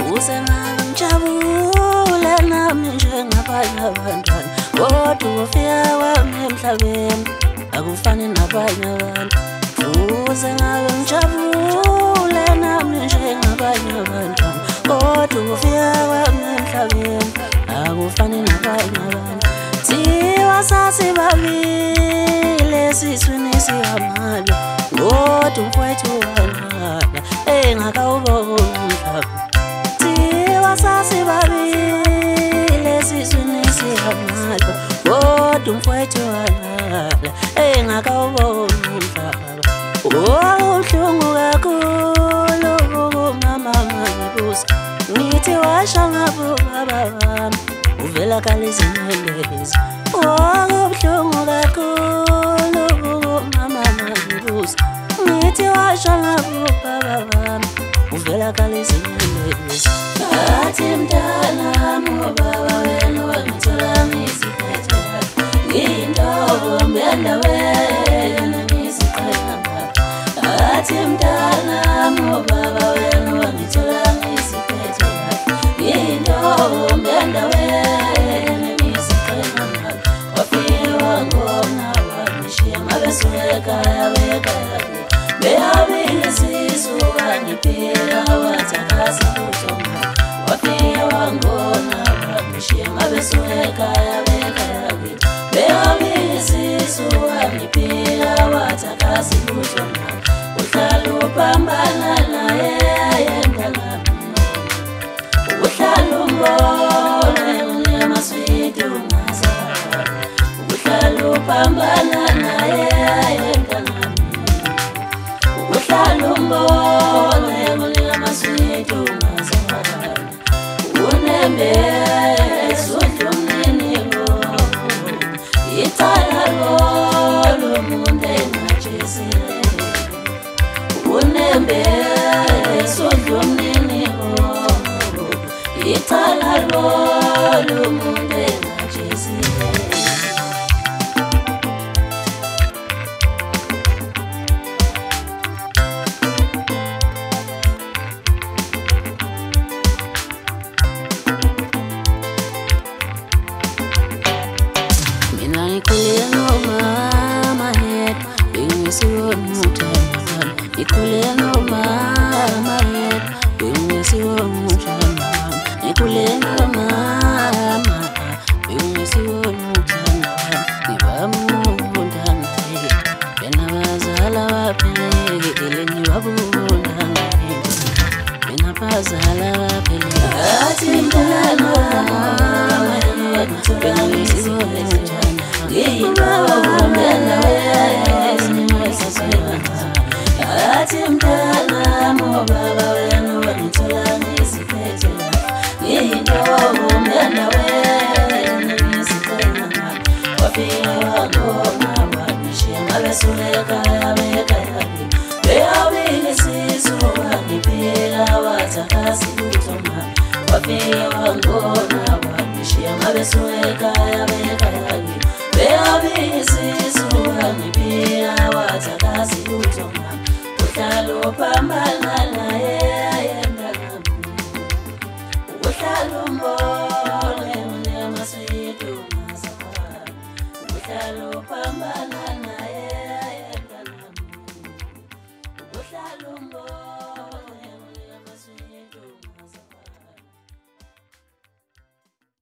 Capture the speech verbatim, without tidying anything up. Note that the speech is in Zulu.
Usengangijabule nami njengabanye abantwana, kodwa ukufika kwami emhlabeni akufani nabanye abantu. Usengangijabule nami njengabanye abantwana, kodwa ukufika kwami emhlabeni akufani nabanye abantu. Thiwa sasibabile esiswini sikamama, kodwa umfowethu walala engakawuboni umhlaba. Thiwa sasibabile esiswini sikamama, kodwa umfowethu walala engakawuboni umhlaba. Ubuhlungu kakhulu mama ngibuza, ngithi washa ngabo baba bami uvela kalizimelezi. Ubuhlungu kakhulu mama ngibuza, ngithi washa ngabo baba bami uvela kalizimelezi. Ngathi mntanami ubaba wena wangithola ngisiphethe, ngiyintombi endaweni ngisiqhela. Ngathi mntanami ubaba wena wangithola ngisiphethe, ngiyintombi endaweni ngisiqhela. Wafika wangona wangishiya ngabesuka ekhaya bekhaya, behabile sisu wangiphila wathakasa uthomba. Wafika wangona wangishiya ngabesuka ekhaya bekhaya, behabile sisu wangiphila wathakasa uthomba. Uhlala upambana naye mntanami, uhlala umbona unemaswidi ungazala. Uhlala upambana naye mntanami, uhlala umbona unemaswidi ungazala. Unembezi udla umninigo, icala lomuntu engajezile. Unembezi udla umninigo, icala lomuntu engajezile. Mina ngikhule ngomama yedwa bengisiwe umntwana, ngikhule ngomama yedwa bengisiwe umntwana, ngikhule ngomama bengisiwe umntwana. Ngibamundana bena bazala baphelele, ngibabundana bena bazala baphelele. Ngathi mntwana bengisiwe umntwana, ngiyintombi endaweni ngisiqhela. Ngathi mntanami ubaba wena wangithola ngisiphethe, ngiyintombi endaweni ngisiqhela. Wafika wangona wangishiya ngabesuka ekhaya bekhaya, behabile sisu wangiphila wathakasa uthomba. Wafika wangona wangishiya ngabesuka ekhaya bekhaya, behabile sisu wangiphila wathakasa uthomba. Uhlala upambana naye